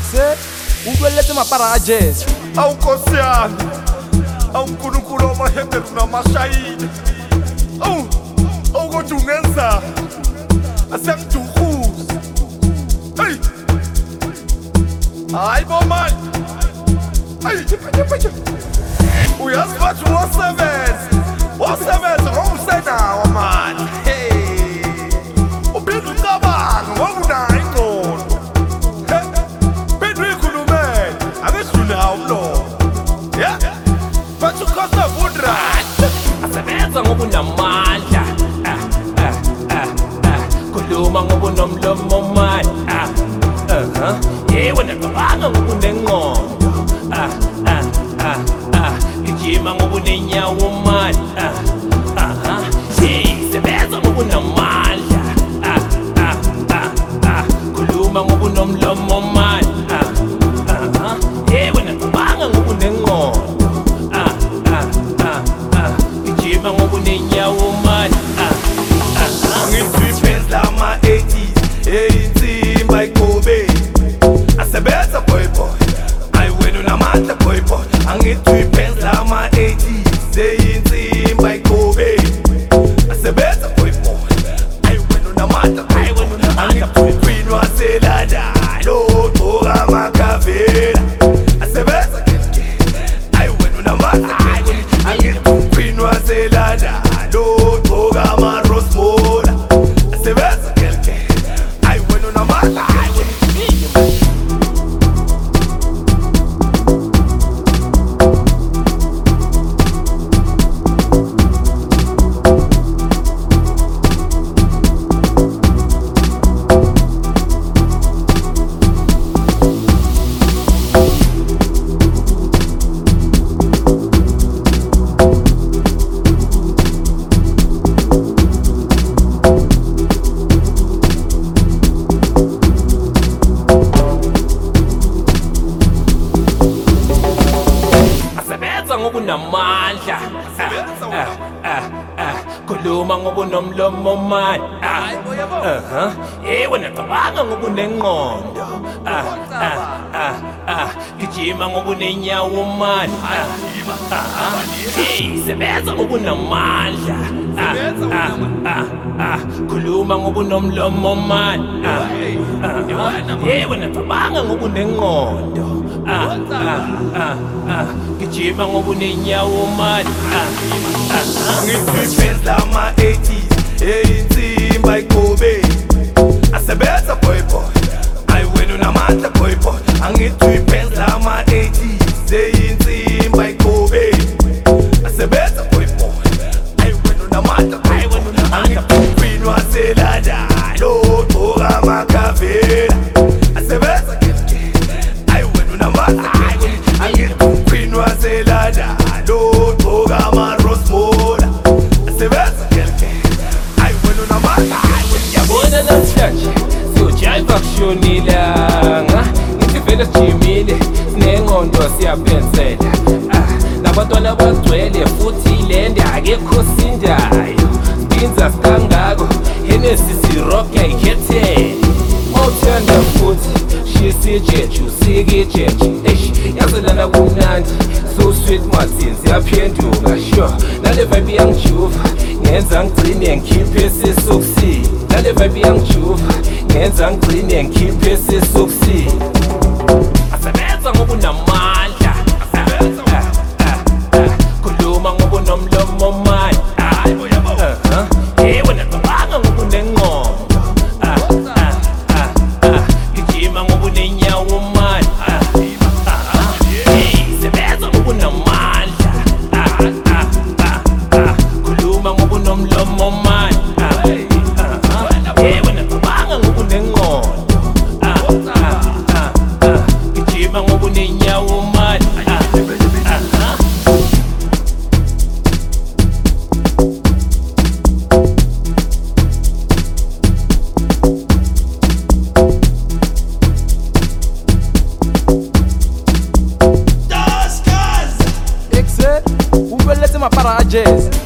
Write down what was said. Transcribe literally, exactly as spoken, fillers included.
Exe, ukwelete maparajes. Awunkosi yami, awuNkulunkulu wamahebheru namashayina. Awu, awukodwa ungenza asengiduhuza. Hey, hayi bo man, hey, uyazi bathi wosebenza, wosebenza ngomsenawo man. Hey, uphinde ucabanga ngoba unayo ingqondo. Hey, phinde uyikhulumele, akesidlule awulo. Yeah, bathi ukosa vudra. Asebenza ngoba unamandla, ah ah ah ah, khuluma ngoba unomlomo man, ah uh-huh, yeah, wena cabanga ngoba unengqondo, ah ah ah ah, gijima ngoba unenyawo man, ah uh-huh, yeah, sebenza ngoba unamandla, ah ah ah ah, khuluma ngoba unomlomo man, ah uh-huh, yeah, wena cabanga ngoba unengqondo, ah ah ah ah, gijima ngoba unenyawo man, ah uh-huh. Ngithi phela ama eighties, eyinsimba igobe. Asebenza boy boy, ayi wena unamandla boy boy. Angithi phela ama eighties, eyinsimba igobe. Asebenza boy boy, ayi wena unamandla boy boy. Angithi queen waselada, lo gqoka amakavera. Asebenza keke, ayi wena unamandla boy boy. Angithi queen waselada, lo gqoka amarosmola. Asebenza keke, ayi wena unamandla. Ngoba unamandla, ah ah ah, khuluma ngoba unomlomo man, ah uh-huh, yeah, wena cabanga ngoba unengqondo, ah ah ah ah, gijima ngoba unenyawo man, ah uh-huh, yeah, sebenza ngoba unamandla, ah ah ah ah, khuluma ngoba unomlomo man, ah uh-huh, yeah, wena cabanga ngoba unengqondo, ah ah ah ah, gijima ngoba unenyawo man, ah uh-huh. Ngithi phela ama eighties, eyinsimba igobe. Asebenza boy boy, ayi wena unamandla boy boy. Angithi phela ama eighties, eyinsimba igobe. Asebenza boy boy, ayi wena unamandla boy boy. Angithi queen waselada, lo gqoka amakavera. Asebenza keke, ayi wena unamandla. Angithi queen waselada, lo gqoka amarosmola. Asebenza keke, ayi wena unamandla. Yabona namhlanje siyojiva kushonilanga, ngithi vele sijimile sinengqondo siyapensela, ah nabantwana bagcwele futhi ilende akekho sindayo, sibinza sikangako Hennessy sirock yayikhethele, mawuthanda futhi shisijeju sikijeju, eish yazelana kumnandi, so sweet Martin siyaphenduka, sure nale vibe yangijuva ngenza ngigcine ngikhiphe esisukusini, nale vibe yangijuva ngenza ngigcine ngikhiphe esisukusini. Asebenza ngoba unamandla, asebenza ah ah ah, khuluma ngoba unomlomo man, ah uh-huh, yeah, wena cabanga ngoba unengqondo, ah ah ah ah, gijima ngoba unenyawo man, ah uh-huh, yeah, sebenza ngoba unamandla, ah ah ah ah, khuluma ngoba unomlomo man, ah uh-huh, yeah, wena cabanga ngoba unengqondo, ah ah ah ah, gijima ngoba unenyawo man, ah uh-huh. Exe, ukwelete maparajes.